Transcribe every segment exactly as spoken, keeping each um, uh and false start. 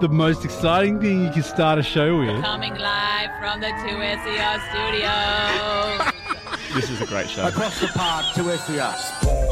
the most exciting thing you can start a show with. Coming live from the two S E R studios. This is a great show. Across the park, two S E R.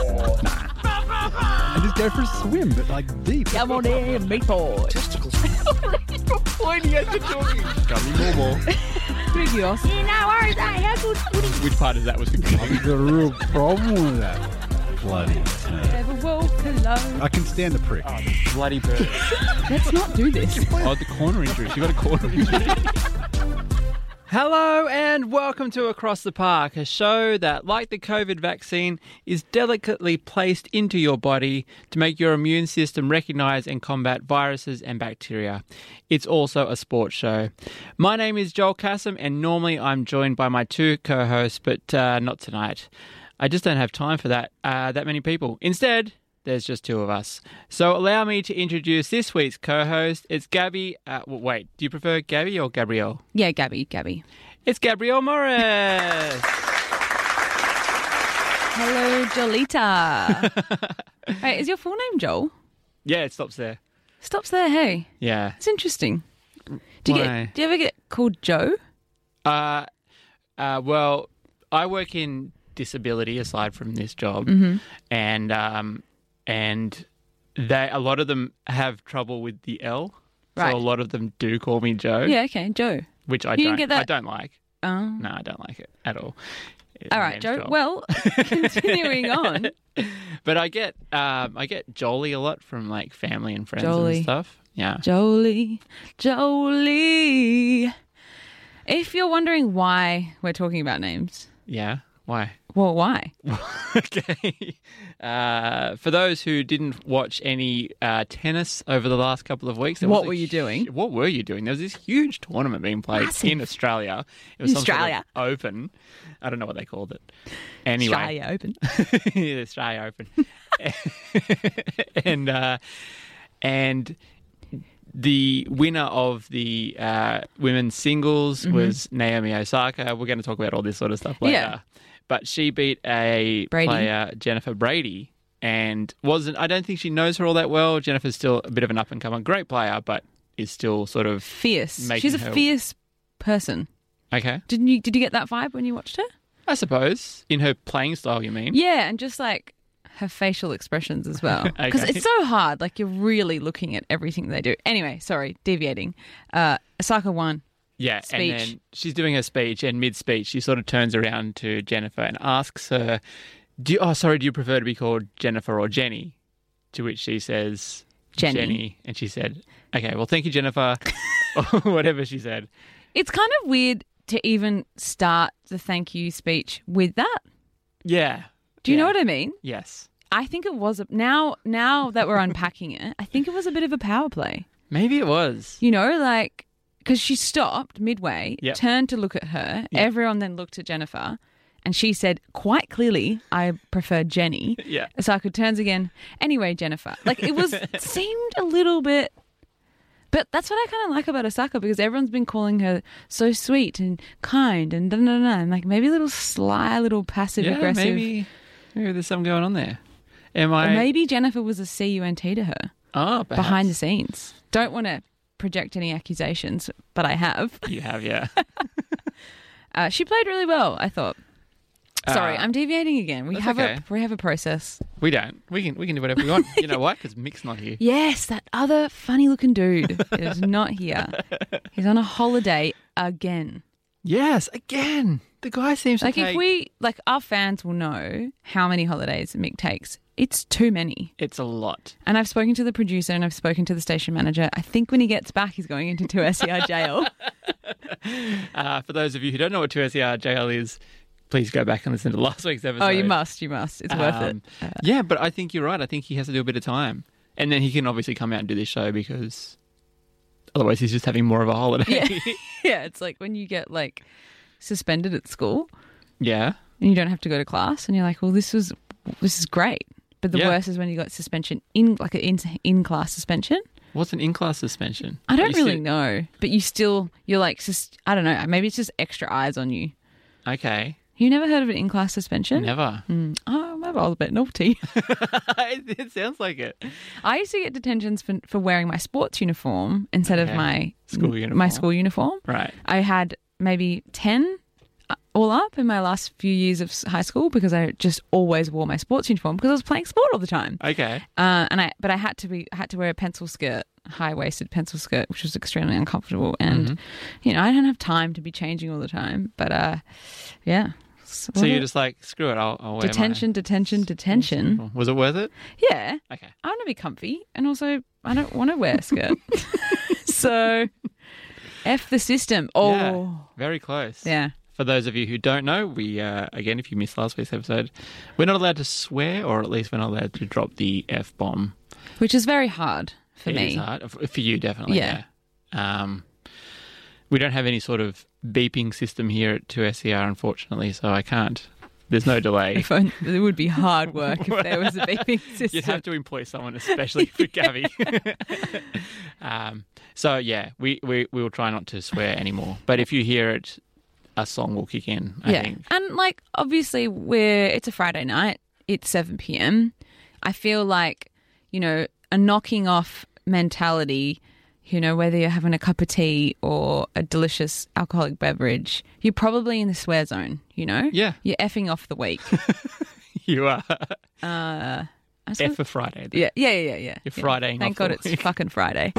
And just go for a swim, but like deep. Come on in, meatball. You're pointing as you're talking. Got me more, more. Pretty awesome. You know, worries, I have good footy. Which part is that was I've confusing? got a real problem with that. Bloody turd. Never walk alone. I can stand the prick. Bloody bird. Let's not do this. Oh, the corner injury. She got a corner injury. Hello and welcome to Across the Park, a show that, like the COVID vaccine, is delicately placed into your body to make your immune system recognise and combat viruses and bacteria. It's also a sports show. My name is Joel Kassam, and normally I'm joined by my two co-hosts, but uh, not tonight. I just don't have time for that, uh, that many people. Instead, there's just two of us. So allow me to introduce this week's co-host. It's Gabby. Uh, well, wait, do you prefer Gabby or Gabrielle? Yeah, Gabby, Gabby. It's Gabrielle Morris. Hello, Jolita. Wait, is your full name Joel? Yeah, it stops there. Stops there, hey. Yeah. It's interesting. Do you, Why? get, do you ever get called Joe? Uh, uh, well, I work in disability aside from this job, Mm-hmm. and um, and they a lot of them have trouble with the L, Right. so a lot of them do call me Joe. Yeah, okay, Joe. which I You didn't don't. get that? I don't like. Oh. No, I don't like it at all. All My right, name's Joe. Joel. Well, continuing on. But I get um, I get Jolie a lot from like family and friends Jolie. and stuff. Yeah. Jolie, Jolie. If you're wondering why we're talking about names, Yeah. Why? well, why? Okay. Uh, for those who didn't watch any uh, tennis over the last couple of weeks, there What was a were you hu- doing? What were you doing? There was this huge tournament being played Massive. in Australia. It was In some sort of Australia. open. I don't know what they called it. Anyway, Australia Open. the Australia Open, and uh, and the winner of the uh, women's singles was Naomi Osaka. We're going to talk about all this sort of stuff later. Yeah. But she beat a Brady. player, Jennifer Brady, and wasn't. I don't think she knows her all that well. Jennifer's still a bit of an up and comer, great player, but is still sort of Fierce. making She's a her- fierce person. okay. Didn't you? Did you get that vibe when you watched her? I suppose in her playing style, you mean? Yeah, and just like her facial expressions as well. Because Okay. it's so hard. Like you're really looking at everything they do. Anyway, sorry, deviating. Uh, Osaka won. Yeah, Speech. and then she's doing her speech, and mid-speech, she sort of turns around to Jennifer and asks her, "Do you, oh, sorry, do you prefer to be called Jennifer or Jenny?" To which she says, Jenny. And she said, "Okay, well, thank you, Jennifer," or whatever she said. It's kind of weird to even start the thank you speech with that. Yeah. Do you Yeah. know what I mean? Yes. I think it was a, now. Now that we're unpacking it, I think it was a bit of a power play. Maybe it was. You know, like because she stopped midway, Yep. turned to look at her. Yep. Everyone then looked at Jennifer, and she said quite clearly, "I prefer Jenny." Yeah. Osaka turns again. Anyway, Jennifer. Like it was seemed a little bit. But that's what I kind of like about Osaka because everyone's been calling her so sweet and kind and da da da. And like maybe a little sly, little passive Yeah, aggressive. maybe, maybe there's something going on there. Am Or I? maybe Jennifer was a C U N T to her Oh, perhaps. behind the scenes. Don't want to project any accusations, but I have. You have, yeah. Uh, she played really well, I thought. Sorry, Uh, I'm deviating again. We that's have okay. a we have a process. We don't. We can we can do whatever we want. You know why? Because Mick's not here. Yes, that other funny looking dude is not here. He's on a holiday again. Yes, again. The guy seems Like to take... if we like our fans will know how many holidays Mick takes. It's too many. It's a lot. And I've spoken to the producer and I've spoken to the station manager. I think when he gets back, he's going into two S E R jail. Uh, for those of you who don't know what two S E R jail is, please go back and listen to last week's episode. Oh, you must, you must. It's worth it. Um, yeah, but I think you're right. I think he has to do a bit of time. And then he can obviously come out and do this show because otherwise he's just having more of a holiday. Yeah. Yeah, it's like when you get like suspended at school Yeah. and you don't have to go to class and you're like, well, this was this is great. But the Yeah. worst is when you got suspension in like an in, in class suspension. What's an in-class suspension? I don't Are you really still- know, but you still you're like sus- I don't know, maybe it's just extra eyes on you. Okay. You never heard of an in-class suspension? Never. Mm. Oh, maybe I was a bit naughty. it, it sounds like it. I used to get detentions for, for wearing my sports uniform instead Okay. of my School uniform. My school uniform. Right. I had maybe ten all up in my last few years of s- high school because I just always wore my sports uniform because I was playing sport all the time. Okay. Uh, and I, but I had to be I had to wear a pencil skirt, high waisted pencil skirt, which was extremely uncomfortable. And Mm-hmm. you know, I didn't have time to be changing all the time. But uh, yeah. So, So what you're a- just like, screw it, I'll, I'll wear detention, detention, detention. my... Was it worth it? Yeah, Okay. I want to be comfy, and also I don't want to wear a skirt. So, F the system. Oh, Yeah. Very close. yeah. For those of you who don't know, we, uh, again, if you missed last week's episode, we're not allowed to swear, or at least we're not allowed to drop the F-bomb. Which is very hard for It me. is hard. For for you, definitely. Yeah. Yeah. Um, we don't have any sort of beeping system here at two S E R, unfortunately, so I can't. There's no delay. If I, it would be hard work if there was a beeping system. You'd have to employ someone, especially for Gabby. um, so, yeah, we, we, we will try not to swear anymore. But if you hear it, a song will kick in, I yeah, think. and like obviously we're it's a Friday night. It's seven p.m. I feel like, you know, a knocking off mentality. You know, whether you're having a cup of tea or a delicious alcoholic beverage, you're probably in the swear zone. You know, Yeah. you're effing off the week. You are. Uh, I F suppose- for Friday. then. yeah, yeah, yeah, yeah. You're yeah. Fridaying Thank off God the it's week. fucking Friday.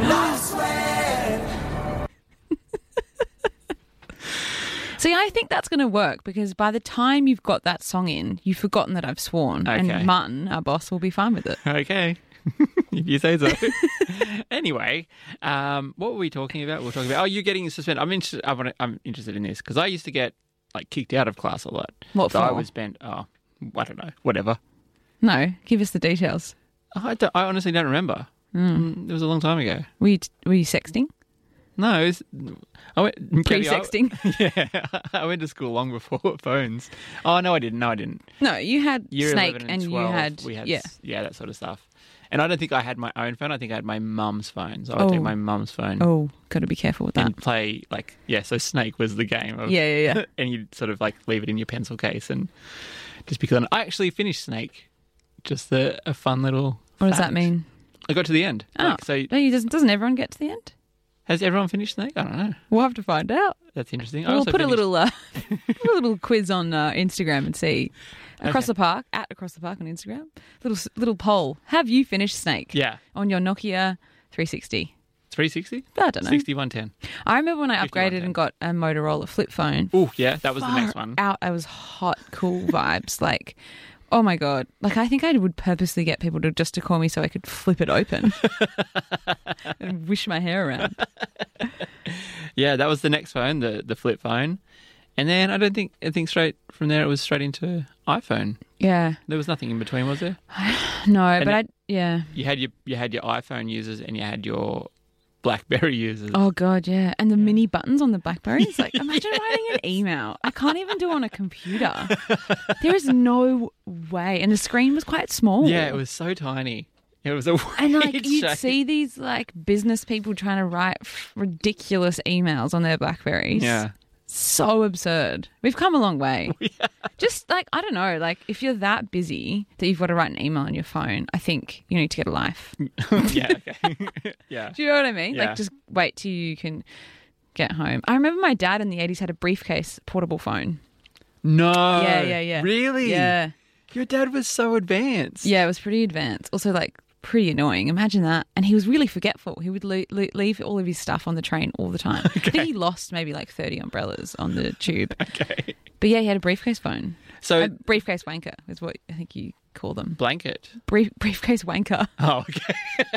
See, I think that's going to work because by the time you've got that song in, you've forgotten that I've sworn. Okay. And Martin, our boss, will be fine with it. Okay. If you say so. Anyway, um, what were we talking about? We We're talking about, oh, you're getting suspended. I'm interested, I wanna, I'm interested in this because I used to get like kicked out of class a lot. What so I for? was bent, oh, I don't know, whatever. No, give us the details. I, don't, I honestly don't remember. Mm, it was a long time ago. Were you, were you sexting? No, it was, I went Pre-sexting? Yeah, I went to school long before phones. Oh no, I didn't. No, I didn't. No, you had Year Snake eleven and, and you twelve, had, we had yeah. yeah, that sort of stuff. And I don't think I had my own phone. I think I had my mum's phone. So I would take Oh. my mum's phone Oh, got to be careful with that. and play like yeah. So Snake was the game. Of, Yeah, yeah, yeah. and you'd sort of like leave it in your pencil case and just because I actually finished Snake. Just a, a fun little. What does that fact. mean? I got to the end. Oh, Like, so no, you doesn't, doesn't everyone get to the end? has everyone finished Snake? I don't know. We'll have to find out. That's interesting. I We'll also put a finished- little, uh, put a little quiz on uh, Instagram and see. Across Okay. the park, at Across the Park on Instagram, little little poll. Have you finished Snake? Yeah, On your Nokia three sixty? three sixty. I don't know. Sixty-one ten. I remember when I fifty-one upgraded ten. and got a Motorola flip phone. Oh yeah, that was the next Far one. Out, I was hot, cool vibes. Like, oh my god! Like, I think I would purposely get people to just to call me so I could flip it open and wish my hair around. Yeah, that was the next phone, the the flip phone, and then I don't think I think straight from there it was straight into iPhone. Yeah, There was nothing in between, was there? no, And but it- I yeah. You had your you had your iPhone users and you had your BlackBerry users. Oh god, yeah, and the mini buttons on the BlackBerries. Like, imagine writing an email. I can't even do it on a computer. There is no way, and the screen was quite small. Yeah, it was so tiny. It was a And like weird you'd shape. see these like business people trying to write f- ridiculous emails on their Blackberries. Yeah. So absurd. We've come a long way. Just like, I don't know, like if you're that busy that you've got to write an email on your phone, I think you need to get a life. yeah, okay. yeah. Do you know what I mean? Yeah. Like just wait till you can get home. I remember my dad in the eighties had a briefcase portable phone. No. Yeah, yeah, yeah. Really? Yeah. Your dad was so advanced. Yeah, it was pretty advanced. Also like pretty annoying. Imagine that. And he was really forgetful. He would le- le- leave all of his stuff on the train all the time. I think he lost maybe like thirty umbrellas on the tube. Okay. But yeah, he had a briefcase phone. So A briefcase wanker is what I think you call them. blanket. Brief- briefcase wanker. Oh, okay.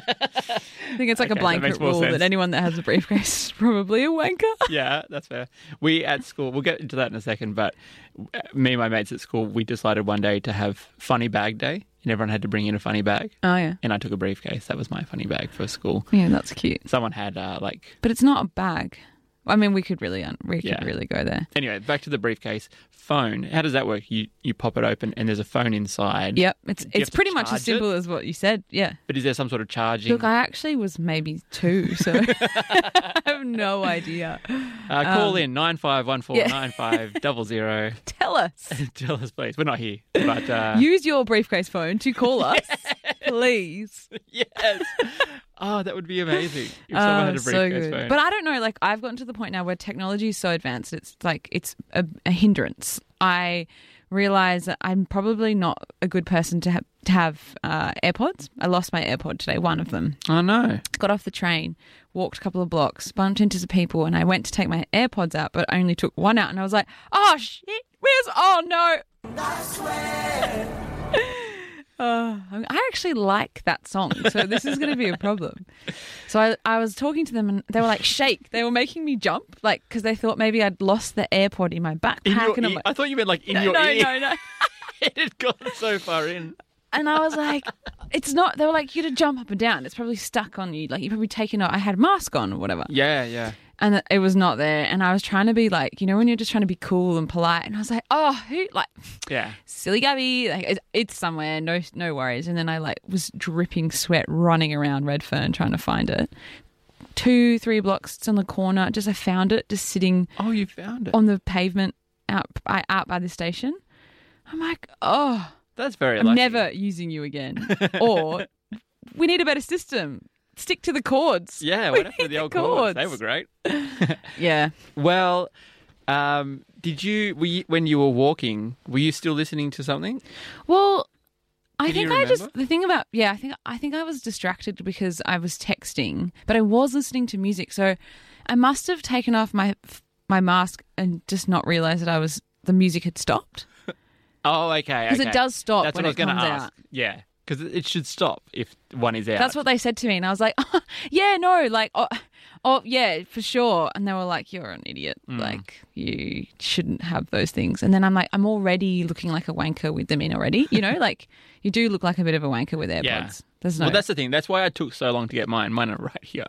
I think it's like Okay, a that blanket makes more rule sense. that anyone that has a briefcase is probably a wanker. Yeah, that's fair. We at school, we'll get into that in a second, but uh, me and my mates at school, we decided one day to have funny bag day and everyone had to bring in a funny bag. Oh yeah. And I took a briefcase. That was my funny bag for school. Yeah, that's cute. Someone had uh, like, But it's not a bag. I mean, we could really un- we could Yeah. really go there. Anyway, back to the briefcase. Phone. How does that work? You you pop it open and there's a phone inside. Yep, it's Do you it's have to pretty much as charge simple it? as what you said. Yeah. But is there some sort of charging? Look, I actually was maybe two, so I have no idea. uh, call um, in nine five one four nine five double zero. Tell us. Tell us, please. We're not here, but uh, Use your briefcase phone to call us, please. yes. Oh, that would be amazing if Oh, someone had a so briefcase good. phone. But I don't know, like I've gotten to the point now where technology is so advanced, it's like it's a, a hindrance. I realize that I'm probably not a good person to have to have uh, AirPods. I lost my AirPod today, one of them. oh no. Got off the train, walked a couple of blocks, bumped into some people, and I went to take my AirPods out, but only took one out, and I was like, "Oh shit, where's? Oh no!" Uh, I actually like that song, so this is going to be a problem. So I, I was talking to them, and they were like, "Shake!" They were making me jump, like because they thought maybe I'd lost the AirPod in my backpack. In your and I'm ear? like, I thought you meant like in no, your no, ear. no, no. It had gone so far in. And I was like, "It's not." They were like, "You got to jump up and down. It's probably stuck on you. Like you probably taken it. I had a mask on or whatever." Yeah, yeah. And it was not there. And I was trying to be like, you know, when you're just trying to be cool and polite. And I was like, "Oh, who like." Yeah. Silly Gabby, like, it's, it's somewhere, no no worries. And then I like was dripping sweat running around Redfern trying to find it. Two, three blocks, it's on the corner. Just I found it, just sitting Oh, you found it. on the pavement out by, out by the station. I'm like, oh, That's very I'm lucky. never using you again. Or we need a better system. Stick to the cords. Yeah, We what happened to need the old the cords? They cords. were great. Yeah. Well, um, did you, were you, when you were walking, were you still listening to something? Well, I Can you think I just remember? the thing about yeah, I think I think I was distracted because I was texting, but I was listening to music. So I must have taken off my my mask and just not realized that I was the music had stopped. Oh, okay. Because okay. it does stop That's when what I was it going to comes ask. out. Yeah, because it should stop if one is out. That's what they said to me, and I was like, oh, "Yeah, no, like, oh, oh, yeah, for sure." And they were like, "You're an idiot. Mm. Like, you shouldn't have those things." And then I'm like, "I'm already looking like a wanker with them in already." You know, like you do look like a bit of a wanker with AirPods. Yeah. There's no. Well, that's the thing. That's why I took so long to get mine. Mine are right here.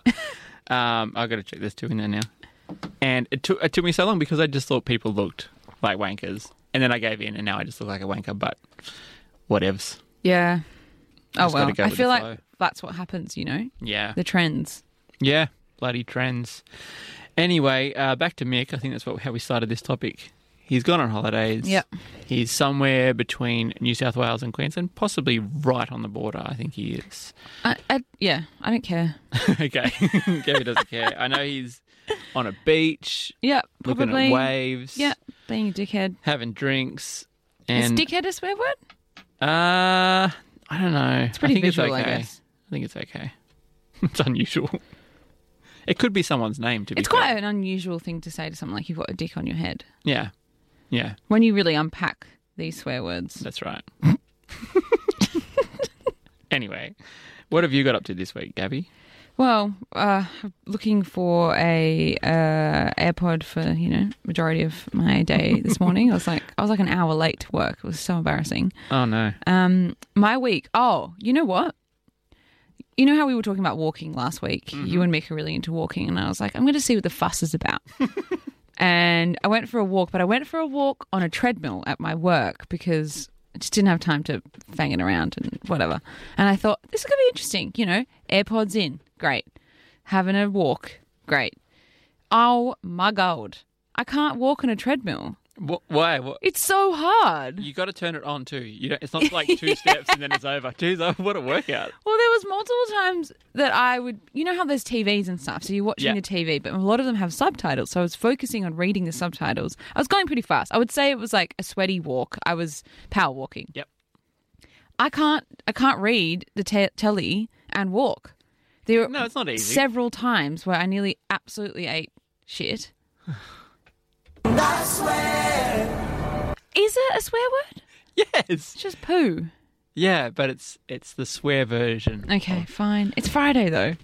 um, I've got to check. There's two in there now. And it took it took me so long because I just thought people looked like wankers. And then I gave in, and now I just look like a wanker, but whatevs. yeah. Oh Just gotta well, go I with feel the like flow. that's what happens. You know, Yeah. the trends. Yeah, bloody trends. Anyway, uh, back to Mick. I think that's what, how we started this topic. He's gone on holidays. Yep. He's somewhere between New South Wales and Queensland, possibly right on the border, I think he is. I, I, yeah, I don't care. Okay. Gabby doesn't care. I know he's on a beach, Yeah, looking probably. at waves, Yeah, being a dickhead. having drinks. Is And, dickhead a swear word? uh, I don't know. It's pretty I think visual, it's I okay. guess. I think it's okay. It's unusual. It could be someone's name, to be It's fair. quite an unusual thing to say to someone like you've got a dick on your head. Yeah. Yeah, When you really unpack these swear words. that's right. Anyway, what have you got up to this week, Gabby? Well, uh, looking for a uh, AirPod for you know majority of my day this morning. I was like, I was like an hour late to work. It was so embarrassing. Oh, no. Um, my week. Oh, you know what? You know how we were talking about walking last week? Mm-hmm. You and Mick are really into walking, and I was like, I'm going to see what the fuss is about. And I went for a walk, but I went for a walk on a treadmill at my work because I just didn't have time to fang it around and whatever. And I thought, this is going to be interesting. You know, AirPods in, great. Having a walk, great. Oh my God. I can't walk on a treadmill. Wh- why? What? It's so hard. You got to turn it on too. You don't. It's not like two steps and then it's over. Jeez, oh, what a workout! Well, there was multiple times that I would, you know how there's T Vs and stuff, so you're watching Yeah. the T V, but a lot of them have subtitles, so I was focusing on reading the subtitles. I was going pretty fast. I would say it was like a sweaty walk. I was power walking. Yep. I can't, I can't read the te- telly and walk. There were No, it's not easy. several times where I nearly absolutely ate shit. Is it a swear word? Yes. It's just poo. Yeah, but it's it's the swear version. Okay, fine. It's Friday though.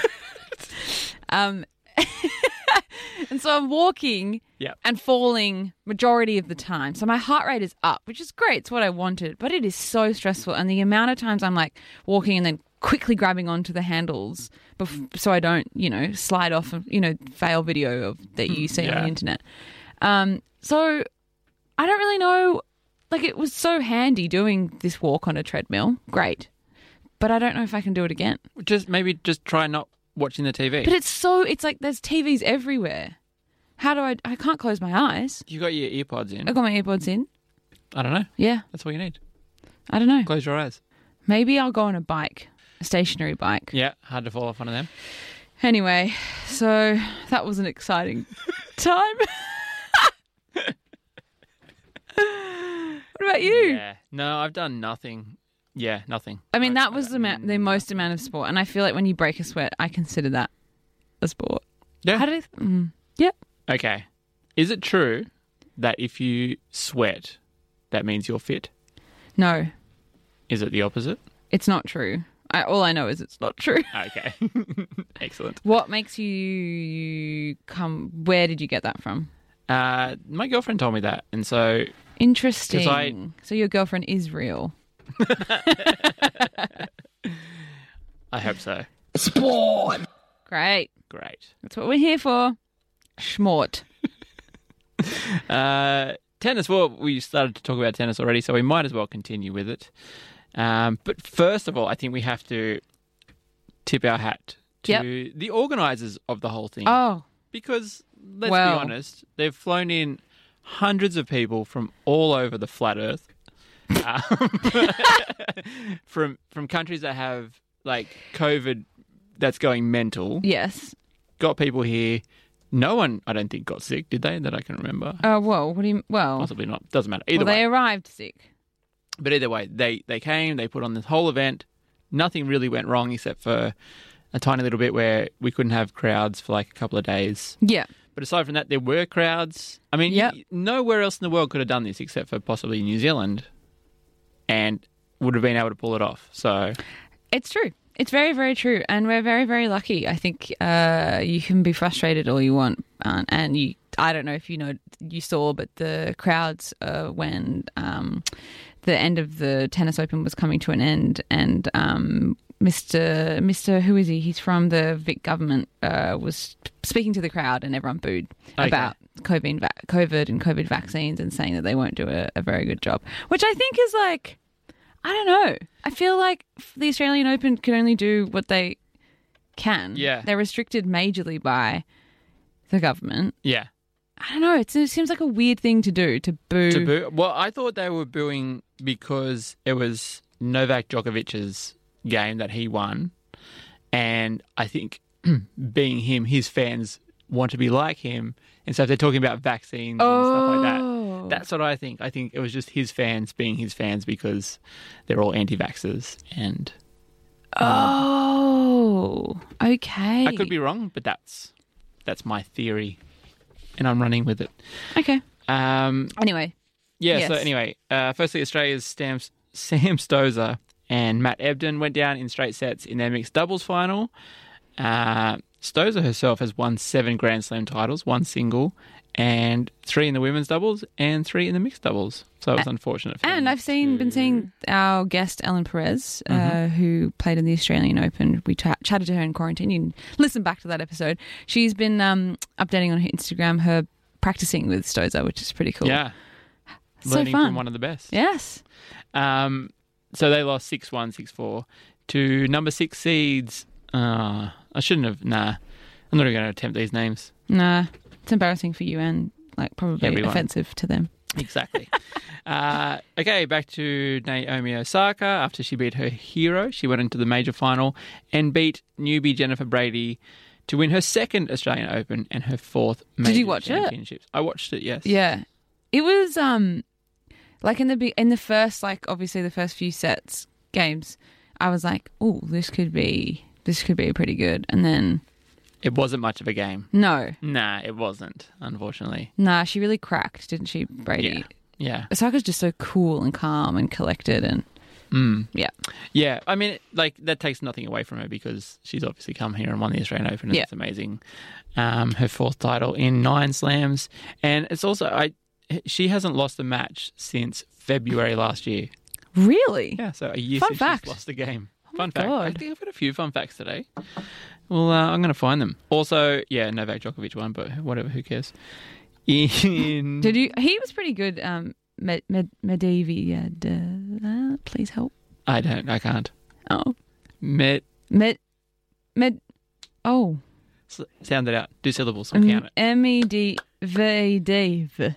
um, and so I'm walking Yep. and falling majority of the time. So my heart rate is up, which is great. It's what I wanted, but it is so stressful. And the amount of times I'm like walking and then quickly grabbing onto the handles bef- so I don't, you know, slide off, you know, fail video of, that you see Yeah. on the internet. Um, so I don't really know. Like, it was so handy doing this walk on a treadmill. Great. But I don't know if I can do it again. Just maybe just try not watching the T V. But it's so, it's like there's T Vs everywhere. How do I, I can't close my eyes. You got your earpods in. I got my earbuds in. I don't know. Yeah. That's all you need. I don't know. Close your eyes. Maybe I'll go on a bike, a stationary bike. Yeah, hard to fall off one of them. Anyway, so that was an exciting time. What about you? Yeah. No, I've done nothing. Yeah, nothing. I mean, I've- that was the, ma- the most amount of sport. And I feel like when you break a sweat, I consider that a sport. Yeah. How did I... Mm, yep. Okay. Is it true that if you sweat, that means you're fit? No, Is it the opposite? it's not true. I, all I know is it's not true. Okay. Excellent. What makes you come... Where did you get that from? Uh, my girlfriend told me that. And so, Interesting. 'Cause I- So your girlfriend is real. I hope so. Great. Great. That's what we're here for. Schmort. Uh, tennis. Well, we started to talk about tennis already, so we might as well continue with it. Um, but first of all, I think we have to tip our hat to Yep. the organisers of the whole thing. Oh, Because, let's Well. be honest, they've flown in hundreds of people from all over the flat earth. Um, from from countries that have, like, COVID that's going mental. yes. Got people here. No one, I don't think, got sick, did they? That I can remember. Uh, whoa, what do you... Well, Possibly not. Doesn't matter. Either well way. they arrived sick. But either way, they, they came, they put on this whole event. Nothing really went wrong except for a tiny little bit where we couldn't have crowds for like a couple of days. Yeah. But aside from that, there were crowds. I mean, Yep. y- nowhere else in the world could have done this except for possibly New Zealand and would have been able to pull it off. So, It's true. It's very, very true. And we're very, very lucky. I think uh, you can be frustrated all you want. Uh, and you, I don't know if you know, you saw, but the crowds uh, when um, the end of the Tennis Open was coming to an end and um, Mister Mister who is he? He's from the Vic government, uh, was speaking to the crowd and everyone booed Okay. about COVID, va- COVID and COVID vaccines and saying that they won't do a, a very good job, which I think is like, I don't know. I feel like the Australian Open can only do what they can. Yeah. They're restricted majorly by the government. yeah. I don't know. It's, it seems like a weird thing to do, to boo. To boo. Well, I thought they were booing because it was Novak Djokovic's game that he won. And I think being him, his fans want to be like him. And so if they're talking about vaccines and stuff like that, Oh. that's what I think. I think it was just his fans being his fans because they're all anti-vaxxers. And Oh, okay. I could be wrong, but that's that's my theory. And I'm running with it. Okay. Um, Anyway, Yeah, so Yes. anyway, uh, firstly, Australia's Sam, Sam Stosur and Matt Ebden went down in straight sets in their mixed doubles final. Uh, Stosur herself has won seven Grand Slam titles, one single, and three in the women's doubles and three in the mixed doubles. So it was unfortunate for and them I've seen been to- seeing our guest Ellen Perez, uh, Mm-hmm. who played in the Australian Open. We ch- chatted to her in quarantine. You can listen back to that episode. She's been um, updating on her Instagram her practicing with Stosur, which is pretty cool. Yeah, So learning fun. from one of the best. Yes. Um, so they lost six one, six four to number six seeds. Uh, I shouldn't have. Nah, I'm not even going to attempt these names. Nah, it's embarrassing for you and like probably Everyone. offensive to them. Exactly. uh, okay, back to Naomi Osaka. After she beat her hero, she went into the major final and beat newbie Jennifer Brady to win her second Australian Open and her fourth major you watch it? championships. I watched it, yes. Yeah, it was um like in the be- in the first like obviously the first few sets games, I was like, oh, this could be this could be pretty good, and then It wasn't much of a game. no, Nah, it wasn't, unfortunately. nah, she really cracked, didn't she, Brady? Yeah. Osaka's just so cool and calm and collected, and Mm. yeah, Yeah, I mean, like, that takes nothing away from her because she's obviously come here and won the Australian Open, and Yeah. it's amazing. Um, her fourth title in nine slams. And it's also, I she hasn't lost a match since February last year. really. Yeah, so a year Fun since fact. she's lost a game. Oh Fun fact. I God. think I've got a few fun facts today. Well, uh, I'm going to find them. Also, yeah, Novak Djokovic won, but whatever, who cares? In Did you? He was pretty good. Um, Med, Med, Medvedev. Uh, please help. I don't. I can't. Oh, Met. Med, Med. Oh, s- Sound it out. Do syllables. I'll count it. M E D V D V.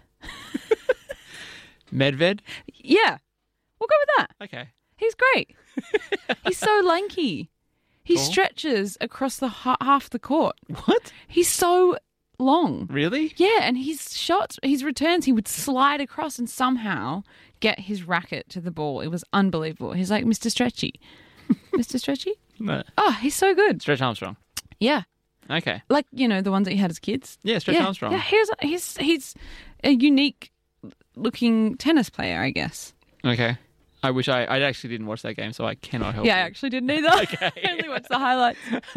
Medved. Yeah, we'll go with that. Okay. He's great. He's so lanky. He Cool. stretches across the ha- half the court. What? He's so long. Really? Yeah, and his shots, his returns, he would slide across and somehow get his racket to the ball. It was unbelievable. He's like Mister Stretchy. Mister Stretchy? No. Oh, he's so good. Stretch Armstrong. Yeah. Okay. Like, you know, the ones that you had as kids. Yeah, Stretch yeah. Armstrong. Yeah, he's, he's, he's a unique looking tennis player, I guess. Okay. I wish I... I actually didn't watch that game, so I cannot help Yeah, I you. actually didn't either. Okay. I only watched the highlights.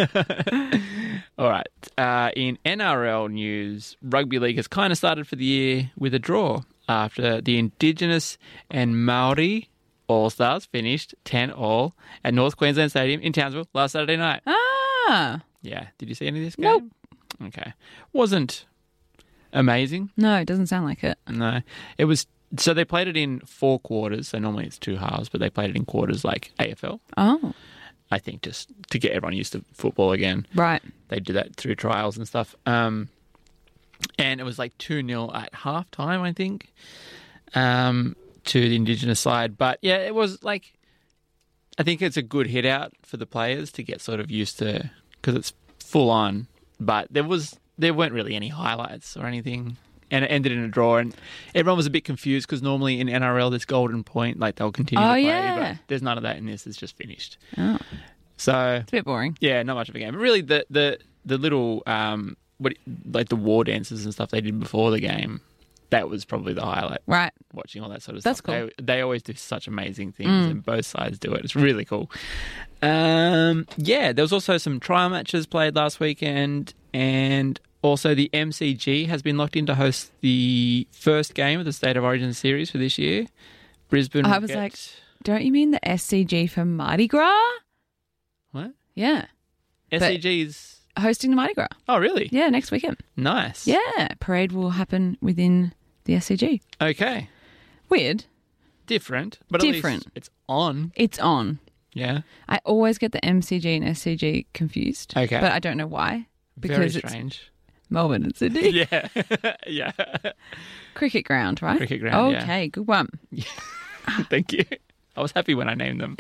All right. Uh, in N R L news, Rugby League has kind of started for the year with a draw after the Indigenous and Maori All-Stars finished ten all at North Queensland Stadium in Townsville last Saturday night. Ah. Yeah. Did you see any of this game? Nope. Okay. Wasn't amazing. No, it doesn't sound like it. No. It was... So they played it in four quarters. So normally it's two halves, but they played it in quarters like A F L. Oh, I think just to get everyone used to football again. right. They do that through trials and stuff. Um, and it was like two nil at half time, I think, um, to the Indigenous side. But yeah, it was like, I think it's a good hit out for the players to get sort of used to, because it's full on. But there was, there weren't really any highlights or anything. And it ended in a draw, and everyone was a bit confused because normally in N R L there's golden point, like they'll continue Oh, to play, yeah. but there's none of that in this. It's just finished. Oh, So it's a bit boring. yeah, not much of a game. But really, the the the little um, what like the war dances and stuff they did before the game, that was probably the highlight. Right. Watching all that sort of That's stuff. cool. They, they always do such amazing things, Mm. and both sides do it. It's really cool. Um, yeah, there was also some trial matches played last weekend, and also the M C G has been locked in to host the first game of the State of Origin series for this year. Brisbane. I will was get- like, don't you mean the S C G for Mardi Gras? what? Yeah. S C G's. Hosting the Mardi Gras. Oh, really? Yeah, next weekend. Nice. Yeah. Parade will happen within the S C G. Okay. Weird. Different, but Different. at least it's on. It's on. Yeah. I always get the M C G and S C G confused. Okay. But I don't know why. Very Because it's strange. Melbourne and Sydney. Yeah. yeah. Cricket ground, right? Cricket ground, yeah. Okay, good one. Thank you. I was happy when I named them.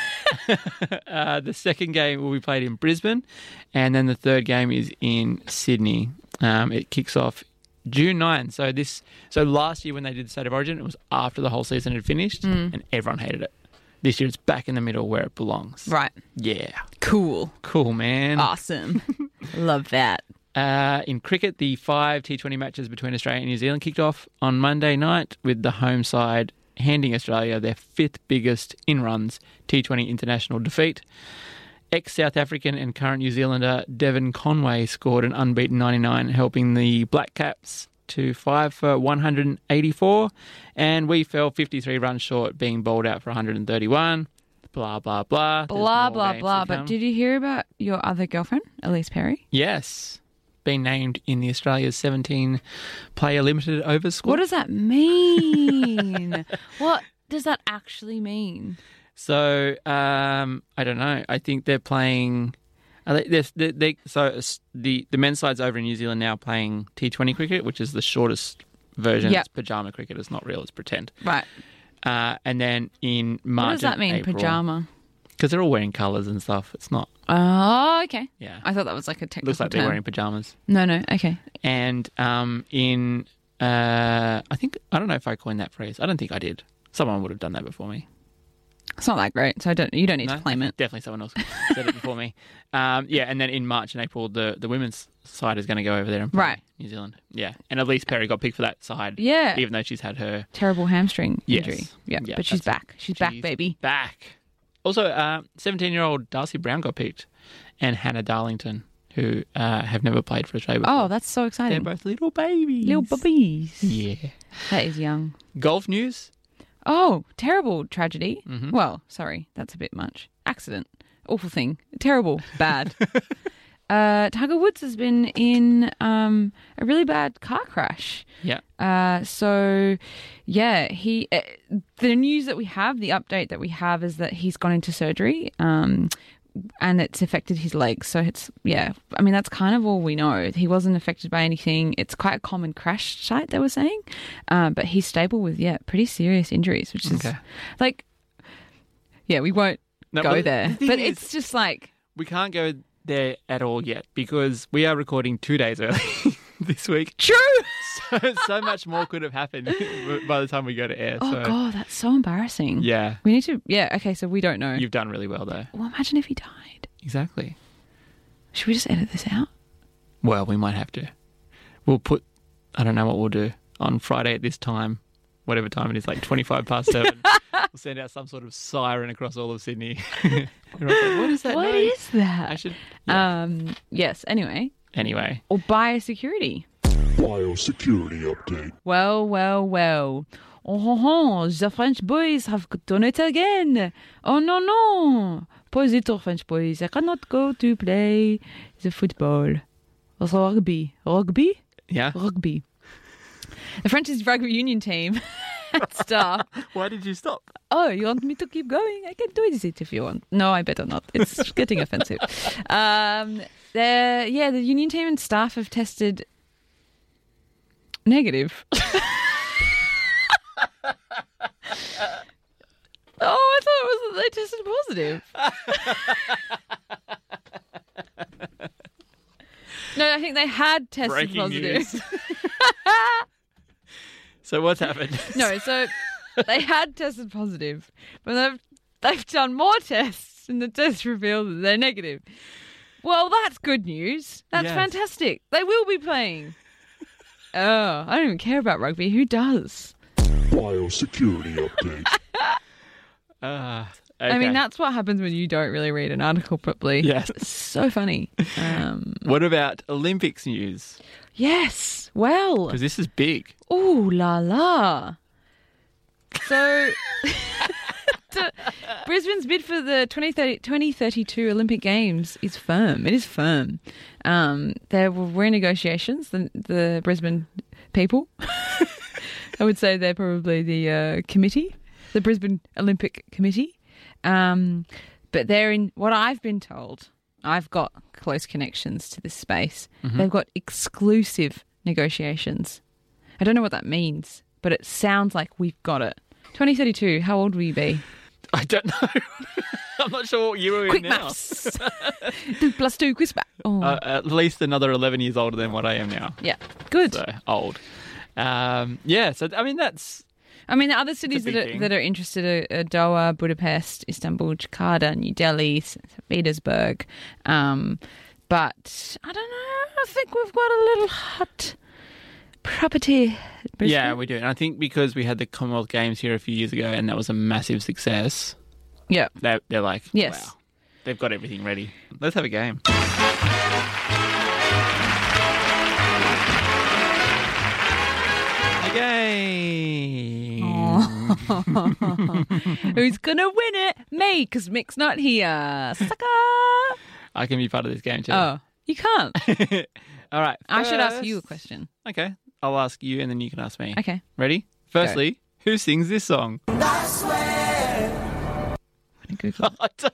uh, the second game will be played in Brisbane, and then the third game is in Sydney. Um, it kicks off June ninth. So this, so last year when they did the State of Origin, it was after the whole season had finished, Mm. and everyone hated it. This year it's back in the middle where it belongs. Right. Yeah. Cool. Cool, man. Awesome. Love that. Uh, in cricket, the five T twenty matches between Australia and New Zealand kicked off on Monday night with the home side handing Australia their fifth biggest in-runs T twenty international defeat. Ex-South African and current New Zealander Devon Conway scored an unbeaten ninety-nine, helping the Black Caps to five for one hundred eighty-four, and we fell fifty-three runs short, being bowled out for one hundred thirty-one. Blah, blah, blah. There's Blah, more blah, games blah. to But come. did you hear about your other girlfriend, Elise Perry? Yes. Been named in the Australia's seventeen-player limited overs squad. What does that mean? What does that actually mean? So um, I don't know. I think they're playing. Are they, they're, they they so it's the the men's side's over in New Zealand now playing T twenty cricket, which is the shortest version. Yep. It's pajama cricket. It's not real. It's pretend. Right. Uh, and then in March, What does that mean, pajama? Because they're all wearing colours and stuff. It's not. Oh, okay. Yeah. I thought that was like a technical Looks like they're term. wearing pajamas. No, no. Okay. And um, in uh, I think I don't know if I coined that phrase. I don't think I did. Someone would have done that before me. It's not that great, so I don't. You don't need No? to claim it. Definitely someone else said it before me. Um, yeah, and then in March and April, the, the women's side is going to go over there and play Right. New Zealand. Yeah, and Elise Perry got picked for that side. Yeah. Even though she's had her Terrible hamstring Yes. injury. Yeah, Yeah, but she's that's back. She's back, She's baby. back. Also, uh, seventeen-year-old Darcy Brown got picked, and Hannah Darlington, who uh, have never played for Australia before. Oh, that's so They're exciting. both little babies. Little puppies. Yeah. That is young. Golf news. Oh, terrible tragedy. Mhm. Well, sorry, that's a bit much. Accident. Awful thing. Terrible. Bad. uh, Tiger Woods has been in um, a really bad car crash. Yeah. Uh, so, yeah, he. Uh, the news that we have, the update that we have, is that he's gone into surgery, um, and it's affected his legs. So it's yeah. I mean, that's kind of all we know. He wasn't affected by anything. It's quite a common crash site, they were saying, uh, but he's stable with yeah, pretty serious injuries, which is Okay. like, yeah, we won't No, go but there, the thing but is- it's just like. We can't go there at all yet because we are recording two days early this week. True. So, so much more could have happened by the time we go to air. Oh so, god, that's so embarrassing. yeah, We need to. Yeah. Okay. So we don't know. you've done really well though. Well, imagine if he died. Exactly. Should we just edit this out? Well, we might have to. We'll put, I don't know what we'll do, on Friday at this time, whatever time it is, like twenty-five past seven. We'll send out some sort of siren across all of Sydney. Everyone's like, what is that What noise? is that? I should. Yeah. Um. Yes. Anyway, Anyway, or biosecurity. Biosecurity update. Well, well, well. Oh, ho, ho, the French boys have done it again. Oh, no, no. Poor French boys. I cannot go to play the football. Rugby. Rugby? yeah. Rugby. The French's rugby union team staff. Why did you stop? Oh, you want me to keep going? I can do it if you want. No, I better not. It's getting offensive. Um, the yeah, the union team and staff have tested negative. Oh, I thought it was that they tested positive. No, I think they had tested Breaking positive. news. So what's happened? No, so they had tested positive, but they've they've done more tests, and the tests revealed that they're negative. Well, that's good news. That's Yes. fantastic. They will be playing. Oh, I don't even care about rugby. Who does? Biosecurity update. Uh, I mean, okay. that's what happens when you don't really read an article properly. Yes. It's so funny. Um, What about Olympics news? yes. Well. Because this is big. Ooh la la. So, to- Brisbane's bid for the twenty thirty, twenty thirty-two Olympic Games is firm. It is firm. Um, there were negotiations. The, the Brisbane people, I would say they're probably the uh, committee, the Brisbane Olympic Committee. Um, but they're in, what I've been told, I've got close connections to this space. They've got exclusive negotiations. I don't know what that means, but it sounds like we've got it. twenty thirty-two, how old will you be? I don't know. I'm not sure what you were in Quick now. maths. two plus two, quiz back. Oh, Uh, at least another eleven years older than what I am now. yeah. Good. So old. Um, yeah, so I mean that's I mean, the other cities big that are, thing. that are interested are, are Doha, Budapest, Istanbul, Jakarta, New Delhi, Saint Petersburg. Um, but I don't know. I think we've got a little hot property. Brisbane. yeah, we do. And I think because we had the Commonwealth Games here a few years ago and that was a massive success, Yeah. they're, they're like, Yes. wow, they've got everything ready. Let's have a game. A game. Who's gonna win it? Me, because Mick's not here. Sucker. I can be part of this game too. Oh, you can't. All right. I should ask you a first- question. Okay. I'll ask you and then you can ask me. Okay. Ready? Firstly, who sings this song? I'm gonna Google it. I don't.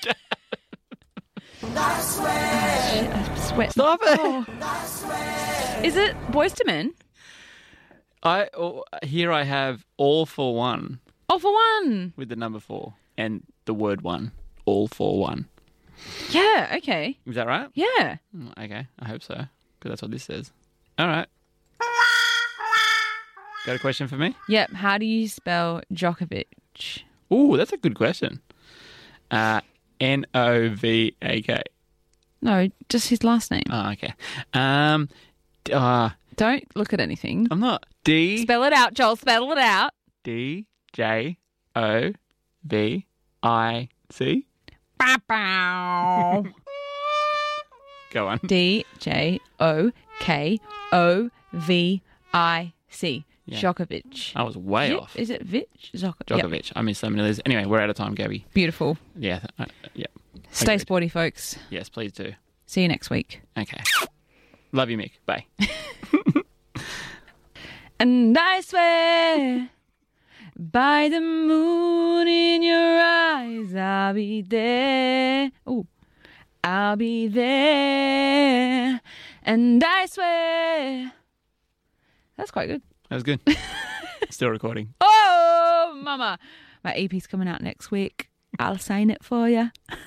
I sweat. Stop it. Oh. Is it Boyz two Men? I oh, here I have all for one All for one. with the number four and the word one. All for one. Yeah. Okay. Is that right? Yeah. Mm, Okay, I hope so because that's what this says. All right. Got a question for me? Yep. How do you spell Djokovic? Ooh, that's a good question. Uh, N O V A K. No, just his last name. Oh, okay. Um, d- uh, Don't look at anything. I'm not D Spell it out, Joel. Spell it out. D J O V I C. Bow, bow. Go on. D J O K O V I C. Yeah. Djokovic. I was way Is it- off. Is it Vic? Djokovic. Yep. Djokovic. I missed so many of those. Anyway, we're out of time, Gabby. Beautiful. Yeah. Uh, yeah. Stay Agreed. sporty, folks. Yes, please do. See you next week. Okay. Love you, Mick. Bye. And I swear, by the moon in your eyes, I'll be there. Oh, I'll be there. And I swear. That's quite good. That was good. Still recording. Oh, mama. My E P's coming out next week. I'll sign it for you.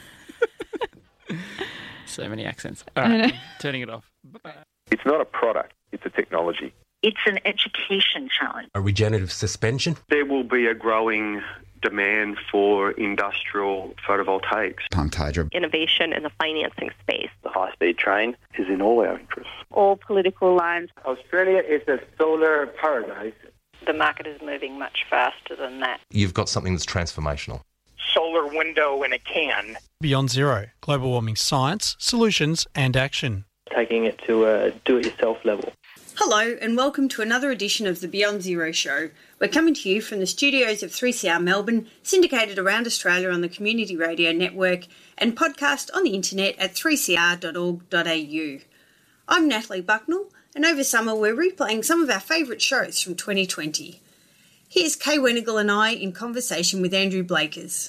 So many accents. I All right. know. Turning it off. Bye-bye. It's not a product, it's a technology. It's an education challenge. A regenerative suspension. There will be a growing demand for industrial photovoltaics. Pumped hydro. Innovation in the financing space. The high-speed train is in all our interests. All political lines. Australia is a solar paradise. The market is moving much faster than that. You've got something that's transformational. Solar window in a can. Beyond Zero, global warming science, solutions and action. Taking it to a do-it-yourself level. Hello and welcome to another edition of the Beyond Zero show. We're coming to you from the studios of three C R Melbourne, syndicated around Australia on the Community Radio Network and podcast on the internet at three c r dot org dot a u. I'm Natalie Bucknell and over summer we're replaying some of our favourite shows from twenty twenty. Here's Kay Wenigal and I in conversation with Andrew Blakers.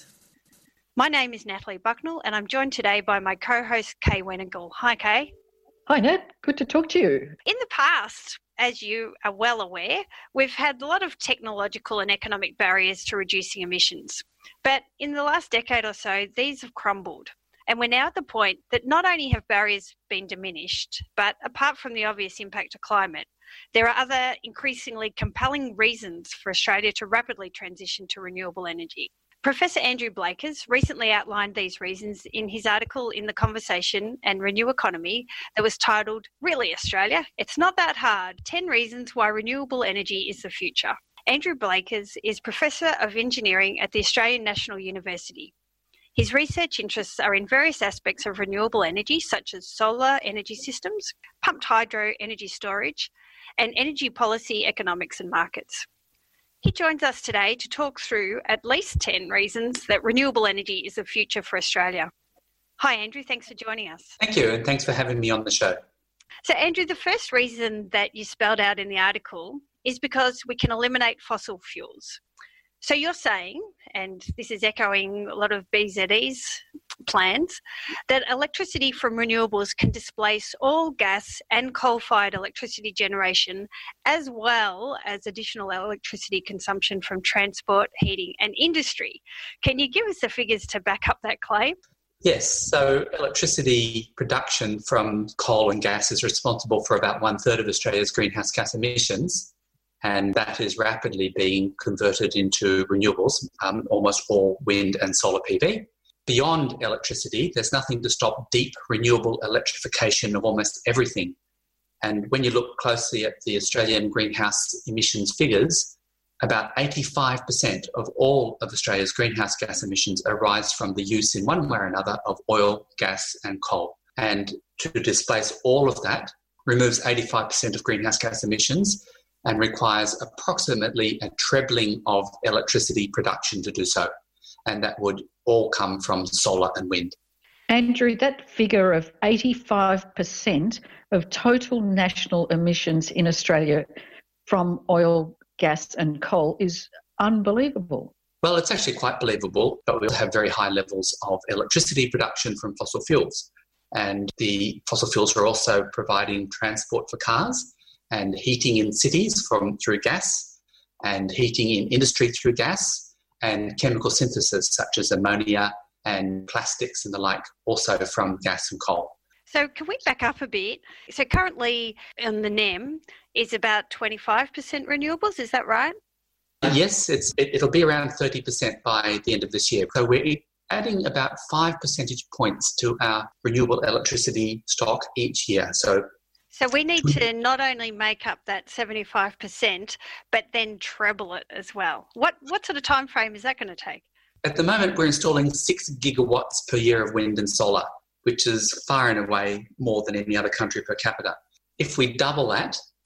My name is Natalie Bucknell and I'm joined today by my co-host Kay Wenigal. Hi Kay. Hi Nat, good to talk to you. In the past, as you are well aware, we've had a lot of technological and economic barriers to reducing emissions. But in the last decade or so, these have crumbled. And we're now at the point that not only have barriers been diminished, but apart from the obvious impact to climate, there are other increasingly compelling reasons for Australia to rapidly transition to renewable energy. Professor Andrew Blakers recently outlined these reasons in his article in The Conversation and Renew Economy that was titled, Really Australia? It's Not That Hard, ten Reasons Why Renewable Energy is the Future. Andrew Blakers is Professor of Engineering at the Australian National University. His research interests are in various aspects of renewable energy, such as solar energy systems, pumped hydro energy storage, and energy policy, economics and markets. He joins us today to talk through at least ten reasons that renewable energy is the future for Australia. Hi, Andrew. Thanks for joining us. Thank you, and thanks for having me on the show. So, Andrew, the first reason that you spelled out in the article is because we can eliminate fossil fuels. So you're saying, and this is echoing a lot of B Z E's plans, that electricity from renewables can displace all gas and coal-fired electricity generation, as well as additional electricity consumption from transport, heating and industry. Can you give us the figures to back up that claim? Yes, so electricity production from coal and gas is responsible for about one third of Australia's greenhouse gas emissions. And that is rapidly being converted into renewables, um, almost all wind and solar P V. Beyond electricity, there's nothing to stop deep renewable electrification of almost everything. And when you look closely at the Australian greenhouse emissions figures, about eighty-five percent of all of Australia's greenhouse gas emissions arise from the use in one way or another of oil, gas and coal. And to displace all of that removes eighty-five percent of greenhouse gas emissions and requires approximately a trebling of electricity production to do so. And that would all come from solar and wind. Andrew, that figure of eighty-five percent of total national emissions in Australia from oil, gas and coal is unbelievable. Well, it's actually quite believable, but we'll have very high levels of electricity production from fossil fuels. And the fossil fuels are also providing transport for cars, and heating in cities from through gas, and heating in industry through gas, and chemical synthesis such as ammonia and plastics and the like, also from gas and coal. So can we back up a bit? So currently in the N E M is about twenty-five percent renewables, is that right? Yes, it's, it, it'll be around thirty percent by the end of this year. So we're adding about five percentage points to our renewable electricity stock each year. So So we need to not only make up that seventy-five percent, but then treble it as well. What what sort of time frame is that going to take? At the moment, we're installing six gigawatts per year of wind and solar, which is far and away more than any other country per capita. If we double that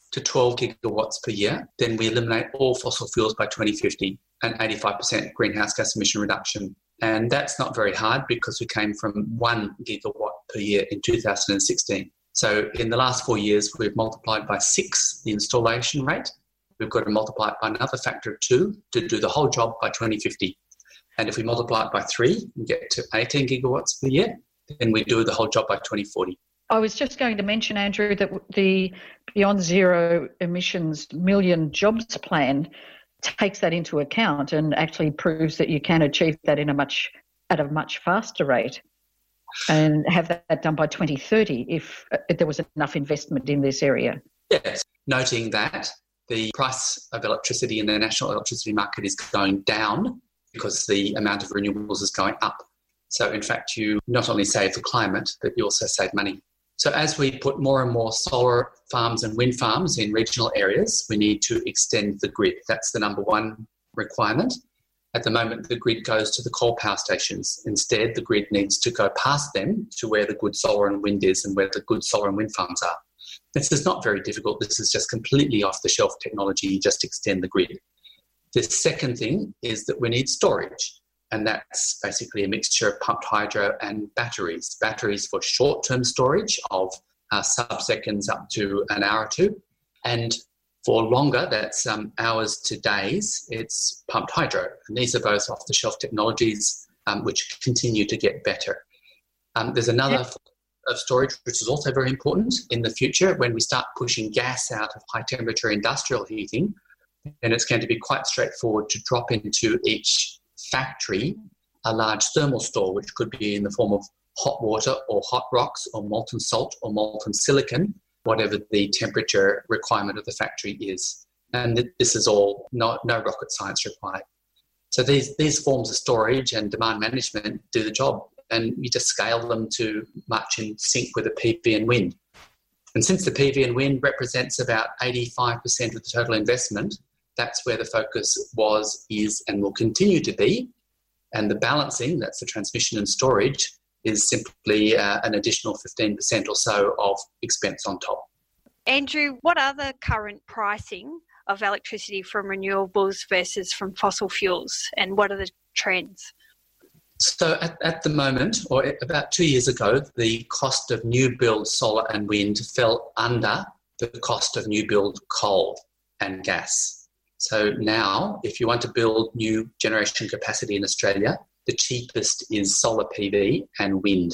to twelve gigawatts per year, then we eliminate all fossil fuels by twenty fifty and eighty-five percent greenhouse gas emission reduction. And that's not very hard because we came from one gigawatt per year in two thousand sixteen. So in the last four years, we've multiplied by six the installation rate. We've got to multiply it by another factor of two to do the whole job by twenty fifty. And if we multiply it by three and get to eighteen gigawatts per year, then we do the whole job by twenty forty. I was just going to mention, Andrew, that the Beyond Zero Emissions Million Jobs Plan takes that into account and actually proves that you can achieve that in a much at a much faster rate and have that done by twenty thirty if, if there was enough investment in this area. Yes, noting that the price of electricity in the national electricity market is going down because the amount of renewables is going up. So, in fact, you not only save the climate, but you also save money. So as we put more and more solar farms and wind farms in regional areas, we need to extend the grid. That's the number one requirement. At the moment, the grid goes to the coal power stations. Instead, the grid needs to go past them to where the good solar and wind is and where the good solar and wind farms are. This is not very difficult. This is just completely off-the-shelf technology. You just extend the grid. The second thing is that we need storage. And that's basically a mixture of pumped hydro and batteries. Batteries for short-term storage of uh, sub-seconds up to an hour or two. And for longer, that's um, hours to days, it's pumped hydro. And these are both off-the-shelf technologies um, which continue to get better. Um, there's another yep. form of storage which is also very important in the future. When we start pushing gas out of high-temperature industrial heating, then it's going to be quite straightforward to drop into each factory a large thermal store, which could be in the form of hot water or hot rocks or molten salt or molten silicon, whatever the temperature requirement of the factory is. And this is all no, no rocket science required. So these, these forms of storage and demand management do the job, and you just scale them to much in sync with the P V and wind. And since the P V and wind represents about eighty-five percent of the total investment, that's where the focus was, is, and will continue to be. And the balancing, that's the transmission and storage, is simply uh, an additional fifteen percent or so of expense on top. Andrew, what are the current pricing of electricity from renewables versus from fossil fuels, and what are the trends? So at, at the moment, or about two years ago, the cost of new build solar and wind fell under the cost of new build coal and gas. So now, if you want to build new generation capacity in Australia, the cheapest is solar P V and wind.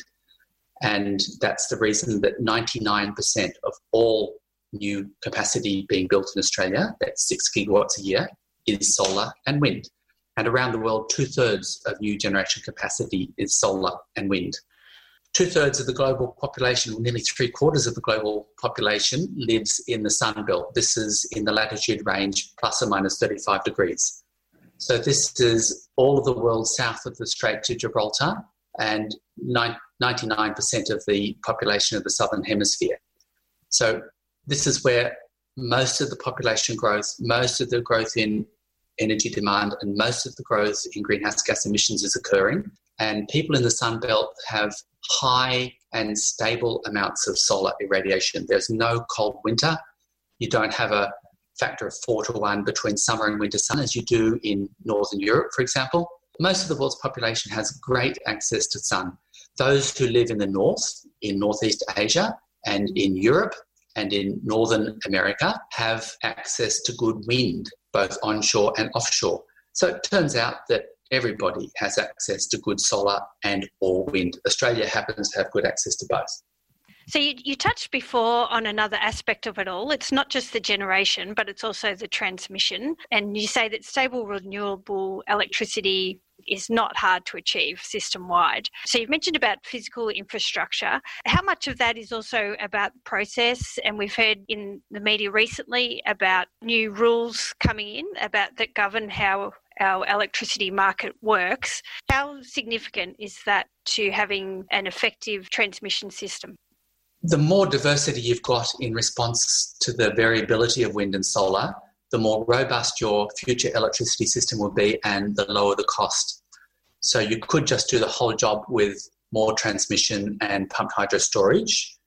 And that's the reason that ninety-nine percent of all new capacity being built in Australia, that's six gigawatts a year, is solar and wind. And around the world, two-thirds of new generation capacity is solar and wind. Two-thirds of the global population, or nearly three-quarters of the global population, lives in the Sun Belt. This is in the latitude range plus or minus thirty-five degrees. So this is all of the world south of the Strait to Gibraltar and ninety-nine percent of the population of the Southern Hemisphere. So this is where most of the population growth, most of the growth in energy demand and most of the growth in greenhouse gas emissions is occurring. And people in the Sun Belt have high and stable amounts of solar irradiation. There's no cold winter. You don't have a factor of four to one between summer and winter sun as you do in Northern Europe, for example. Most of the world's population has great access to sun. Those who live in the north, in Northeast Asia and in Europe and in Northern America have access to good wind, both onshore and offshore. So it turns out that everybody has access to good solar and or wind. Australia happens to have good access to both. So you, you touched before on another aspect of it all. It's not just the generation, but it's also the transmission. And you say that stable renewable electricity is not hard to achieve system-wide. So you've mentioned about physical infrastructure. How much of that is also about process? And we've heard in the media recently about new rules coming in about that govern how our electricity market works. How significant is that to having an effective transmission system? The more diversity you've got in response to the variability of wind and solar, the more robust your future electricity system will be and the lower the cost. So you could just do the whole job with more transmission and pumped hydro storage,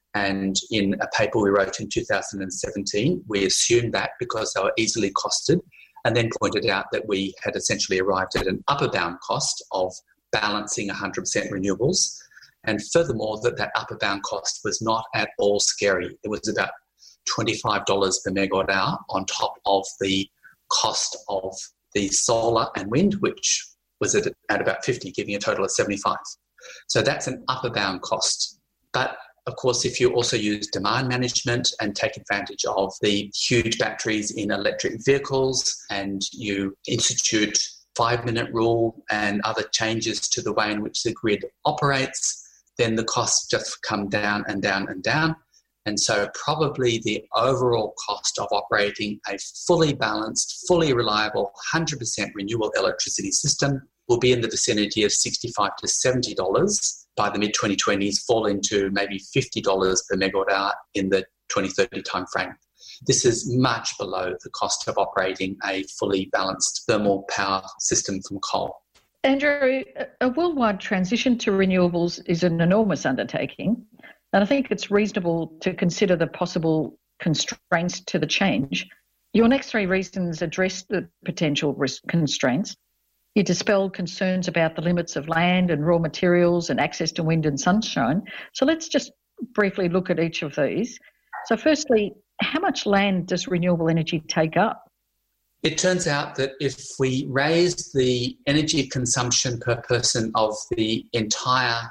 And in a paper we wrote in two thousand seventeen, we assumed that because they were easily costed, and then pointed out that we had essentially arrived at an upper bound cost of balancing one hundred percent renewables. And furthermore, that that upper bound cost was not at all scary. It was about twenty-five dollars per megawatt hour on top of the cost of the solar and wind, which was at, at about fifty, giving a total of seventy-five. So that's an upper bound cost. But of course, if you also use demand management and take advantage of the huge batteries in electric vehicles, and you institute five-minute rule and other changes to the way in which the grid operates, then the costs just come down and down and down. And so probably the overall cost of operating a fully balanced, fully reliable, one hundred percent renewable electricity system will be in the vicinity of sixty-five to seventy dollars by the mid twenty twenties, fall into maybe fifty dollars per megawatt hour in the twenty thirty timeframe. This is much below the cost of operating a fully balanced thermal power system from coal. Andrew, a worldwide transition to renewables is an enormous undertaking, and I think it's reasonable to consider the possible constraints to the change. Your next three reasons address the potential risk constraints. You dispelled concerns about the limits of land and raw materials and access to wind and sunshine. So let's just briefly look at each of these. So firstly, how much land does renewable energy take up? It turns out that if we raise the energy consumption per person of the entire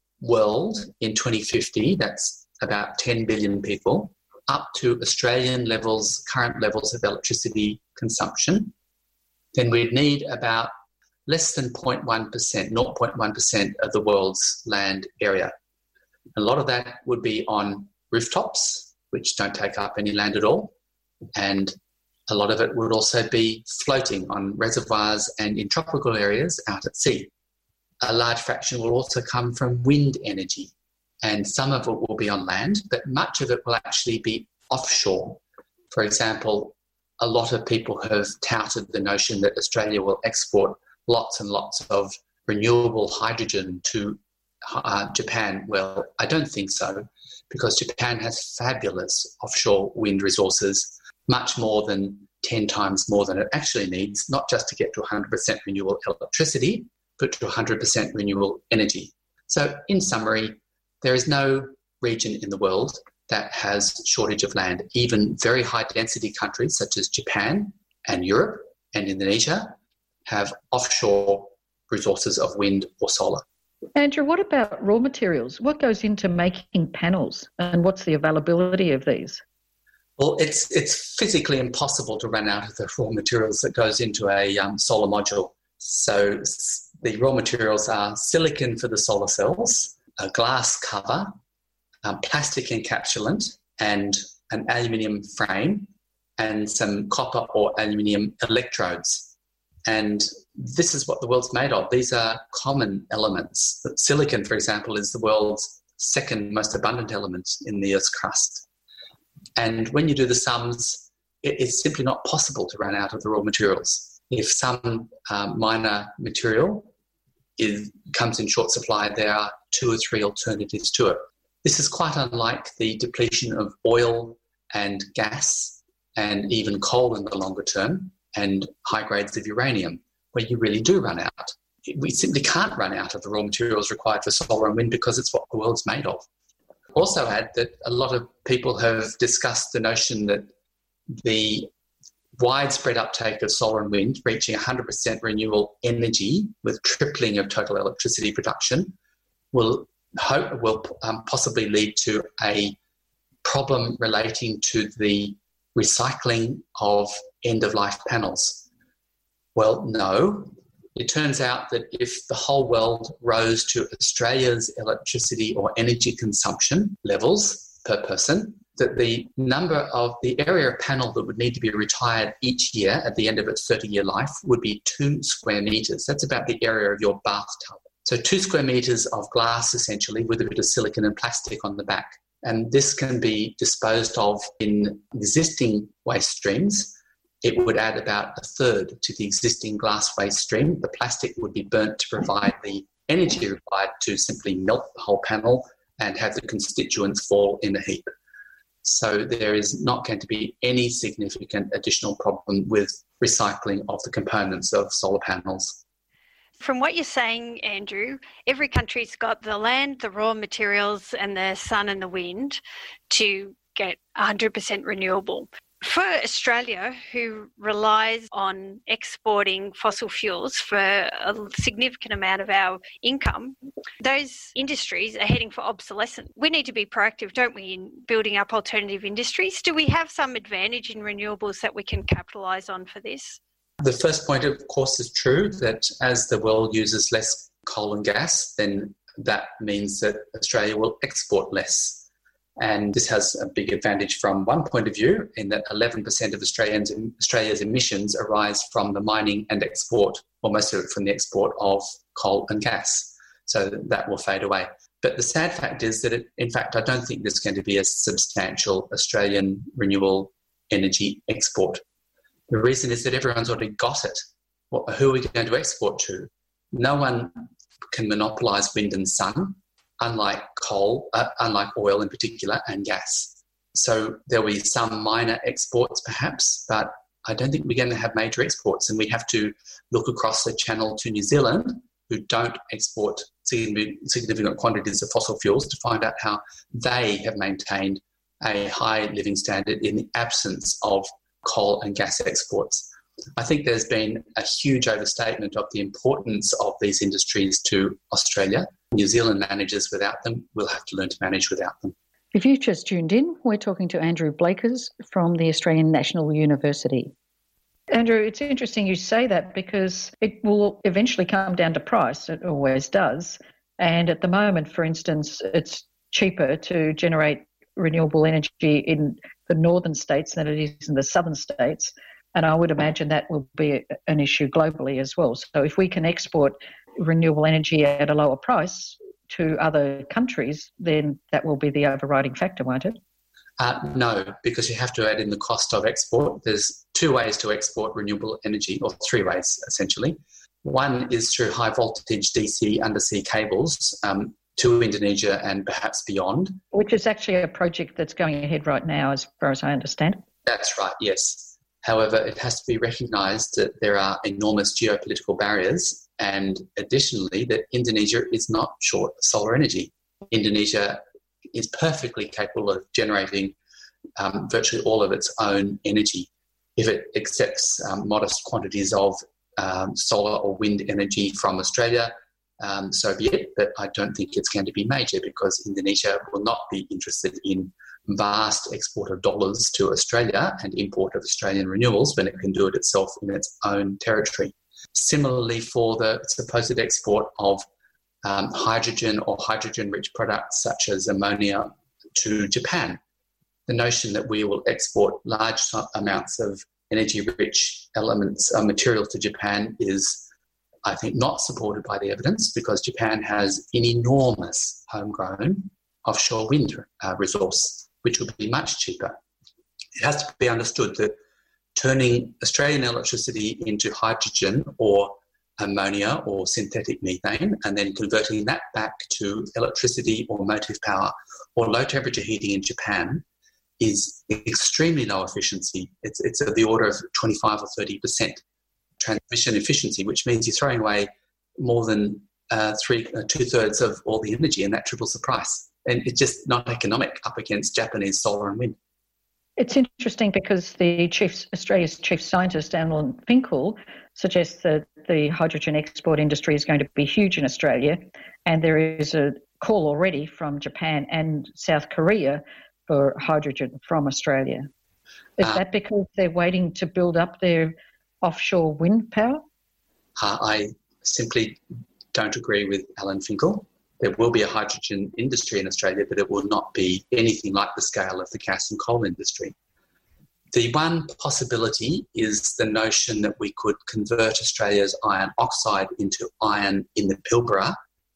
world in twenty fifty, that's about ten billion people, up to Australian levels, current levels of electricity consumption, then we'd need about less than zero point one percent, zero point one percent of the world's land area. A lot of that would be on rooftops, which don't take up any land at all, and a lot of it would also be floating on reservoirs and in tropical areas out at sea. A large fraction will also come from wind energy, and some of it will be on land, but much of it will actually be offshore. For example, a lot of people have touted the notion that Australia will export lots and lots of renewable hydrogen to uh, Japan. Well, I don't think so, because Japan has fabulous offshore wind resources, much more than ten times more than it actually needs, not just to get to one hundred percent renewable electricity, but to one hundred percent renewable energy. So in summary, there is no region in the world that has shortage of land. Even very high density countries such as Japan and Europe and Indonesia have offshore resources of wind or solar. Andrew, what about raw materials? What goes into making panels, and what's the availability of these? Well, it's it's physically impossible to run out of the raw materials that goes into a um, solar module. So the raw materials are silicon for the solar cells, a glass cover, a plastic encapsulant, and an aluminium frame, and some copper or aluminium electrodes. And this is what the world's made of. These are common elements. Silicon, for example, is the world's second most abundant element in the Earth's crust. And when you do the sums, it is simply not possible to run out of the raw materials. If some um, minor material is, comes in short supply, there are two or three alternatives to it. This is quite unlike the depletion of oil and gas and even coal in the longer term, and high grades of uranium, where you really do run out. We simply can't run out of the raw materials required for solar and wind because it's what the world's made of. Also add that a lot of people have discussed the notion that the widespread uptake of solar and wind, reaching one hundred percent renewable energy with tripling of total electricity production, will hope will um, possibly lead to a problem relating to the recycling of end-of-life panels. Well, no. It turns out that if the whole world rose to Australia's electricity or energy consumption levels per person, that the number of the area of panel that would need to be retired each year at the end of its thirty-year life would be two square metres. That's about the area of your bathtub. So two square metres of glass, essentially, with a bit of silicon and plastic on the back. And this can be disposed of in existing waste streams. It would add about a third to the existing glass waste stream. The plastic would be burnt to provide the energy required to simply melt the whole panel and have the constituents fall in a heap. So there is not going to be any significant additional problem with recycling of the components of solar panels. From what you're saying, Andrew, every country's got the land, the raw materials and the sun and the wind to get one hundred percent renewable. For Australia, who relies on exporting fossil fuels for a significant amount of our income, those industries are heading for obsolescence. We need to be proactive, don't we, in building up alternative industries? Do we have some advantage in renewables that we can capitalise on for this? The first point, of course, is true that as the world uses less coal and gas, then that means that Australia will export less. And this has a big advantage from one point of view, in that eleven percent of Australians, Australia's emissions arise from the mining and export, or most of it from the export of coal and gas. So that will fade away. But the sad fact is that, it, in fact, I don't think there's going to be a substantial Australian renewable energy export. The reason is that everyone's already got it. What, who are we going to export to? No one can monopolise wind and sun, unlike coal, uh, unlike oil in particular, and gas. So there'll be some minor exports perhaps, but I don't think we're going to have major exports. And we have to look across the channel to New Zealand, who don't export significant quantities of fossil fuels, to find out how they have maintained a high living standard in the absence of coal and gas exports. I think there's been a huge overstatement of the importance of these industries to Australia. New Zealand manages without them. We'll have to learn to manage without them. If you've just tuned in, we're talking to Andrew Blakers from the Australian National University. Andrew, it's interesting you say that because it will eventually come down to price. It always does. And at the moment, for instance, it's cheaper to generate renewable energy in the northern states than it is in the southern states. And I would imagine that will be an issue globally as well. So if we can export renewable energy at a lower price to other countries, then that will be the overriding factor, won't it? Uh, no, because you have to add in the cost of export. There's two ways to export renewable energy, or three ways essentially. One is through high voltage D C undersea cables um, to Indonesia and perhaps beyond. Which is actually a project that's going ahead right now, as far as I understand. That's right, yes. However, it has to be recognised that there are enormous geopolitical barriers, and additionally that Indonesia is not short of solar energy. Indonesia is perfectly capable of generating um, virtually all of its own energy. If it accepts um, modest quantities of um, solar or wind energy from Australia, um, so be it, but I don't think it's going to be major, because Indonesia will not be interested in vast export of dollars to Australia and import of Australian renewables when it can do it itself in its own territory. Similarly, for the supposed export of um, hydrogen or hydrogen-rich products such as ammonia to Japan, the notion that we will export large amounts of energy-rich elements, uh, materials to Japan is, I think, not supported by the evidence, because Japan has an enormous homegrown offshore wind uh, resource, which would be much cheaper. It has to be understood that turning Australian electricity into hydrogen or ammonia or synthetic methane, and then converting that back to electricity or motive power or low temperature heating in Japan is extremely low efficiency. It's, it's of the order of twenty-five or thirty percent transmission efficiency, which means you're throwing away more than uh, three, uh, two-thirds of all the energy, and that triples the price. And it's just not economic up against Japanese solar and wind. It's interesting because the chief, Australia's chief scientist, Alan Finkel, suggests that the hydrogen export industry is going to be huge in Australia, and there is a call already from Japan and South Korea for hydrogen from Australia. Is uh, that because they're waiting to build up their offshore wind power? Uh, I simply don't agree with Alan Finkel. There will be a hydrogen industry in Australia, but it will not be anything like the scale of the gas and coal industry. The one possibility is the notion that we could convert Australia's iron oxide into iron in the Pilbara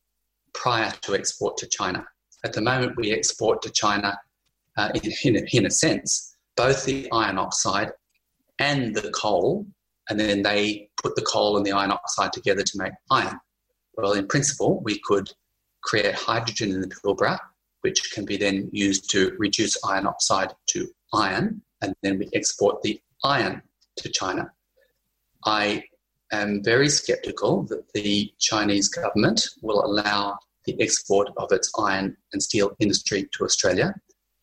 prior to export to China. At the moment, we export to China, uh, in, in, a, in a sense, both the iron oxide and the coal, and then they put the coal and the iron oxide together to make iron. Well, in principle, we could create hydrogen in the Pilbara, which can be then used to reduce iron oxide to iron, and then we export the iron to China. I am very sceptical that the Chinese government will allow the export of its iron and steel industry to Australia,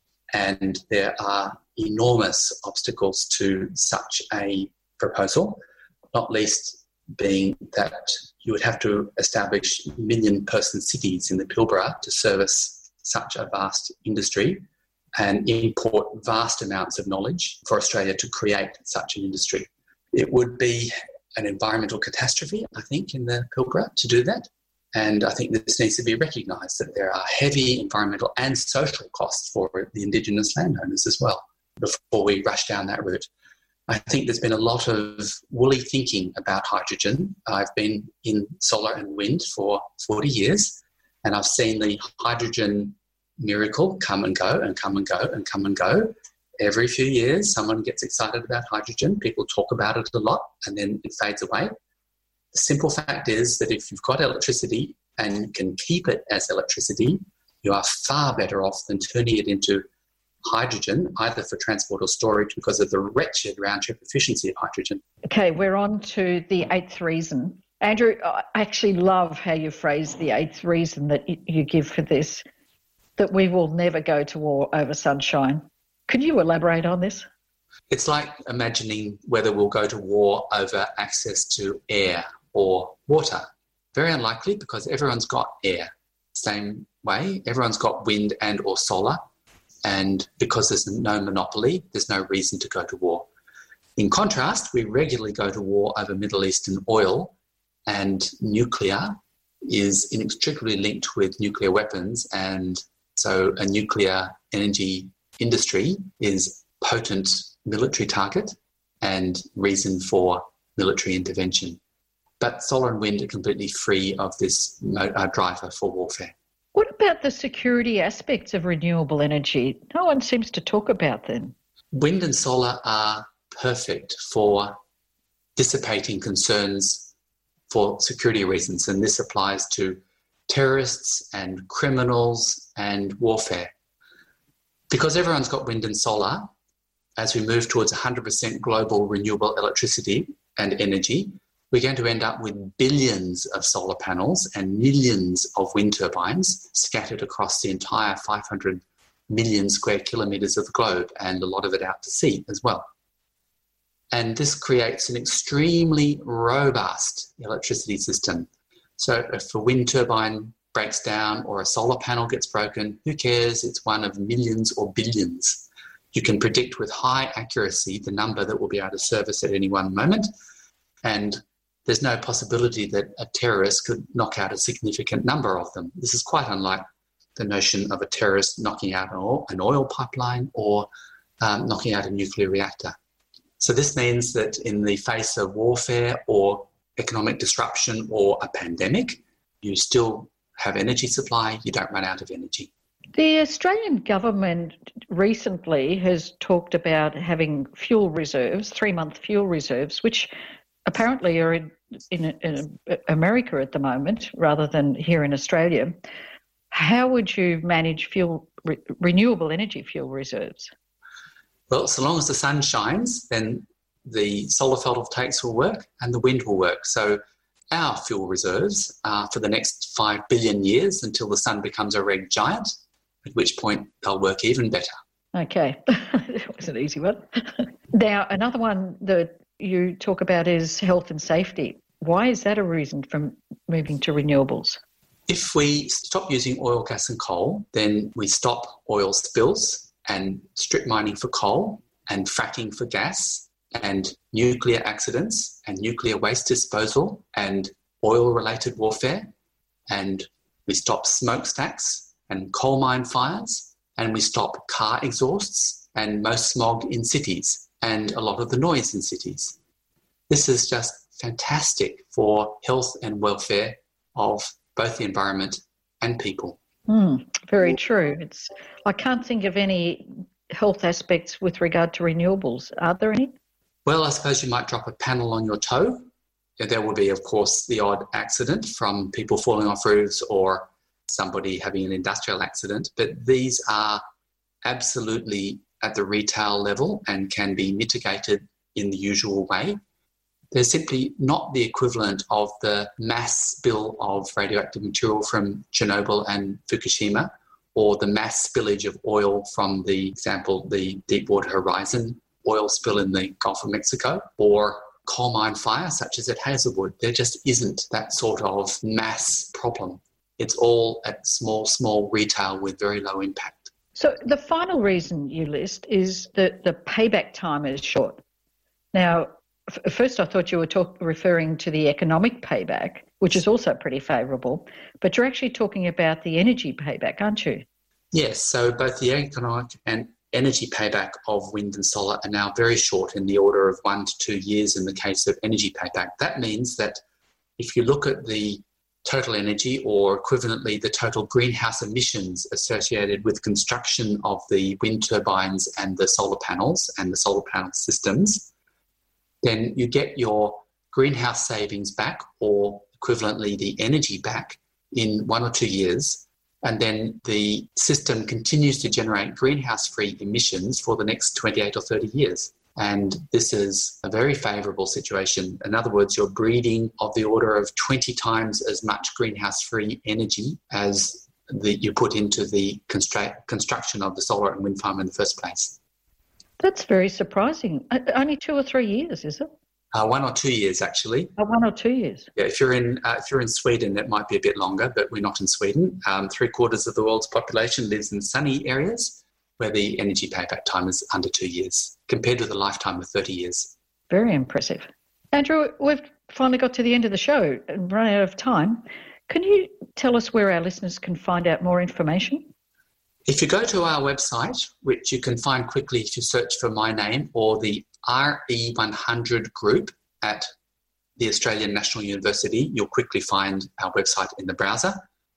and there are enormous obstacles to such a proposal, not least being that you would have to establish million-person cities in the Pilbara to service such a vast industry and import vast amounts of knowledge for Australia to create such an industry. It would be an environmental catastrophe, I think, in the Pilbara to do that. And I think this needs to be recognised, that there are heavy environmental and social costs for the Indigenous landowners as well before we rush down that route. I think there's been a lot of woolly thinking about hydrogen. I've been in solar and wind for forty years, and I've seen the hydrogen miracle come and go and come and go and come and go. Every few years, someone gets excited about hydrogen. People talk about it a lot, and then it fades away. The simple fact is that if you've got electricity and can keep it as electricity, you are far better off than turning it into hydrogen, either for transport or storage, because of the wretched round-trip efficiency of hydrogen. Okay, we're on to the eighth reason. Andrew, I actually love how you phrase the eighth reason that you give for this, that we will never go to war over sunshine. Could you elaborate on this? It's like imagining whether we'll go to war over access to air or water. Very unlikely, because everyone's got air. Same way, everyone's got wind and or solar. And because there's no monopoly, there's no reason to go to war. In contrast, we regularly go to war over Middle Eastern oil, and nuclear is inextricably linked with nuclear weapons. And so a nuclear energy industry is potent military target and reason for military intervention. But solar and wind are completely free of this uh, driver for warfare. What about the security aspects of renewable energy? No one seems to talk about them. Wind and solar are perfect for dissipating concerns for security reasons, and this applies to terrorists and criminals and warfare. Because everyone's got wind and solar, as we move towards one hundred percent global renewable electricity and energy, we're going to end up with billions of solar panels and millions of wind turbines scattered across the entire five hundred million square kilometres of the globe, and a lot of it out to sea as well. And this creates an extremely robust electricity system. So if a wind turbine breaks down or a solar panel gets broken, who cares? It's one of millions or billions. You can predict with high accuracy the number that will be able to service at any one moment, and there's no possibility that a terrorist could knock out a significant number of them. This is quite unlike the notion of a terrorist knocking out an oil pipeline or um, knocking out a nuclear reactor. So this means that in the face of warfare or economic disruption or a pandemic, you still have energy supply, you don't run out of energy. The Australian government recently has talked about having fuel reserves, three-month fuel reserves, which apparently are in, in, in America at the moment rather than here in Australia. How would you manage fuel re, renewable energy fuel reserves? Well, so long as the sun shines, then the solar photovoltaics will work and the wind will work. So our fuel reserves are for the next five billion years until the sun becomes a red giant, at which point they'll work even better. Okay, that was an easy one. Now, another one that you talk about is health and safety. Why is that a reason for moving to renewables? If we stop using oil, gas and coal, then we stop oil spills and strip mining for coal and fracking for gas and nuclear accidents and nuclear waste disposal and oil-related warfare, and we stop smokestacks and coal mine fires, and we stop car exhausts and most smog in cities and a lot of the noise in cities. This is just fantastic for health and welfare of both the environment and people. Mm, very true. It's I can't think of any health aspects with regard to renewables. Are there any? Well, I suppose you might drop a panel on your toe. There will be, of course, the odd accident from people falling off roofs or somebody having an industrial accident, but these are absolutely at the retail level and can be mitigated in the usual way. They're simply not the equivalent of the mass spill of radioactive material from Chernobyl and Fukushima, or the mass spillage of oil from the example, the Deepwater Horizon oil spill in the Gulf of Mexico, or coal mine fire such as at Hazelwood. There just isn't that sort of mass problem. It's all at small, small retail with very low impact. So the final reason you list is that the payback time is short. Now, f- first I thought you were talk- referring to the economic payback, which is also pretty favourable, but you're actually talking about the energy payback, aren't you? Yes, so both the economic and energy payback of wind and solar are now very short, in the order of one to two years in the case of energy payback. That means that if you look at the total energy, or equivalently the total greenhouse emissions associated with construction of the wind turbines and the solar panels and the solar panel systems, then you get your greenhouse savings back, or equivalently the energy back, in one or two years. And then the system continues to generate greenhouse-free emissions for the next twenty-eight or thirty years. And this is a very favourable situation. In other words, you're breeding of the order of twenty times as much greenhouse-free energy as the, you put into the constru- construction of the solar and wind farm in the first place. That's very surprising. Uh, only two or three years, is it? Uh, one or two years, actually. Oh, one or two years. Yeah, if you're in uh, if you're in Sweden, it might be a bit longer, but we're not in Sweden. Um, three quarters of the world's population lives in sunny areas, where the energy payback time is under two years, compared to the lifetime of thirty years. Very impressive. Andrew, we've finally got to the end of the show and run out of time. Can you tell us where our listeners can find out more information? If you go to our website, which you can find quickly if you search for my name, or the R E one hundred group at the Australian National University, you'll quickly find our website in the browser.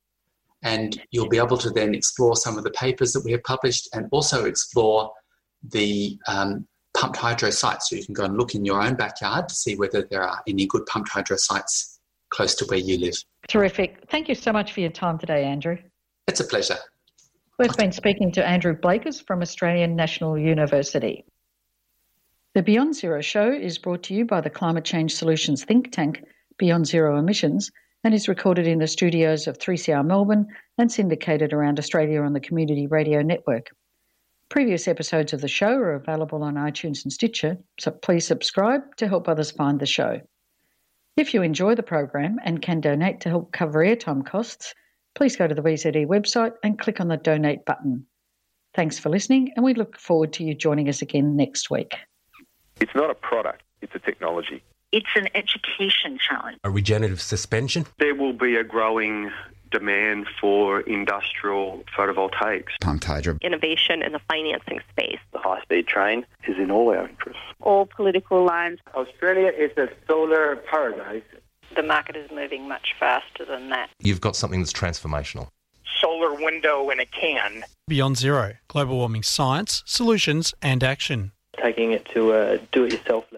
And you'll be able to then explore some of the papers that we have published, and also explore the um, pumped hydro sites. So you can go and look in your own backyard to see whether there are any good pumped hydro sites close to where you live. Terrific. Thank you so much for your time today, Andrew. It's a pleasure. We've been speaking to Andrew Blakers from Australian National University. The Beyond Zero show is brought to you by the Climate Change Solutions think tank, Beyond Zero Emissions, and is recorded in the studios of three C R Melbourne and syndicated around Australia on the Community Radio Network. Previous episodes of the show are available on iTunes and Stitcher, so please subscribe to help others find the show. If you enjoy the program and can donate to help cover airtime costs, please go to the V Z E website and click on the donate button. Thanks for listening, and we look forward to you joining us again next week. It's not a product, it's a technology. It's an education challenge. A regenerative suspension. There will be a growing demand for industrial photovoltaics. Pumped hydro. Innovation in the financing space. The high-speed train is in all our interests. All political lines. Australia is a solar paradise. The market is moving much faster than that. You've got something that's transformational. Solar window in a can. Beyond Zero, global warming science, solutions and action. Taking it to a do-it-yourself